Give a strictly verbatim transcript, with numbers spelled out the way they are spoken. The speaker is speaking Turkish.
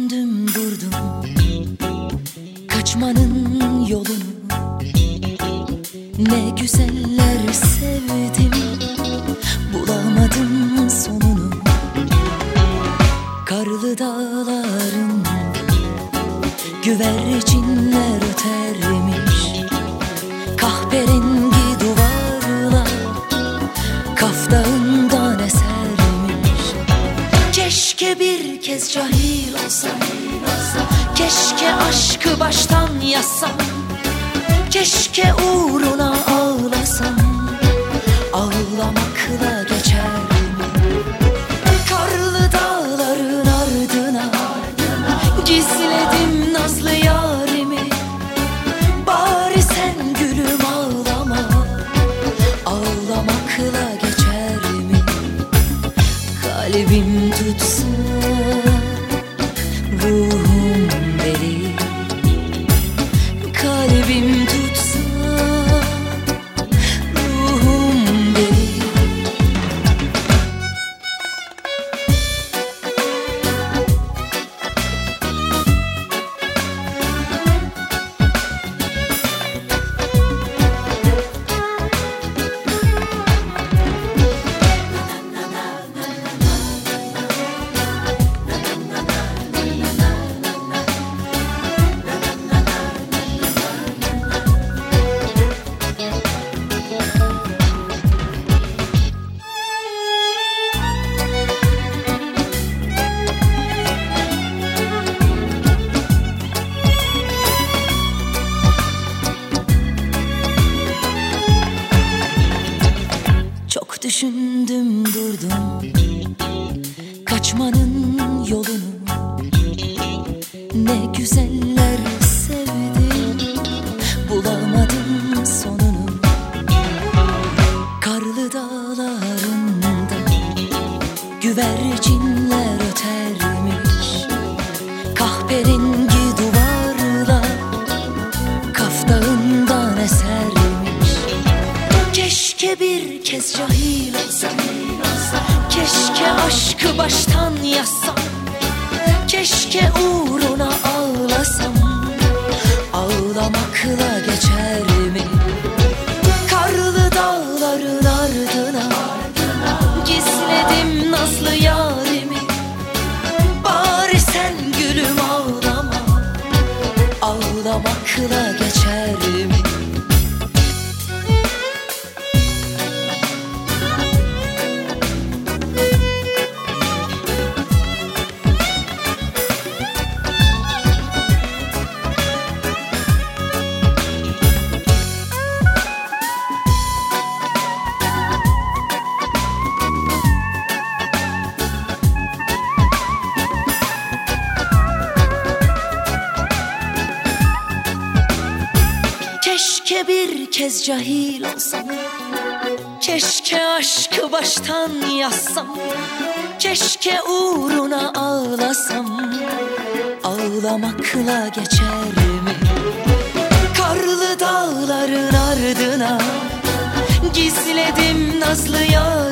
düşündüm durdum, kaçmanın yolunu. Ne güzeller sevdim, bulamadım sonunu. Karlı dağların güvercinler ötermiş, kahverengi duvarlar Kaf Dağı'ndan esermiş. Keşke bir kez cahil olsam, keşke aşkı baştan yazsam, keşke uğruna ağlasam, ağlamakla geçer mi? Karlı dağların ardına gizledim nazlı yarimi. Bari sen gülüm ağlama, ağlamakla geçer mi? Kalbim tutsa, ruhum deli. Kalbim tutsa, ruhum deli. Çok düşündüm durdum, kaçmanın yolunu. Ne güzeller sevdim, bulamadım sonunu. Karlı dağlarında güvercinler ötermiş, kahverengi duvarlar Kaf Dağı'ndan esermiş. Keşke bir kez cahil olsam, keşke aşkı baştan yazsam, keşke uğruna ağlasam, ağlamakla geçer mi? Karlı dağların ardına gizledim nazlı yarimi. Bari sen gülüm ağlama, ağlamakla geçer mi? Keşke bir kez cahil olsam, keşke aşkı baştan yazsam, keşke uğruna ağlasam, ağlamakla geçer mi? Karlı dağların ardına gizledim nazlı yar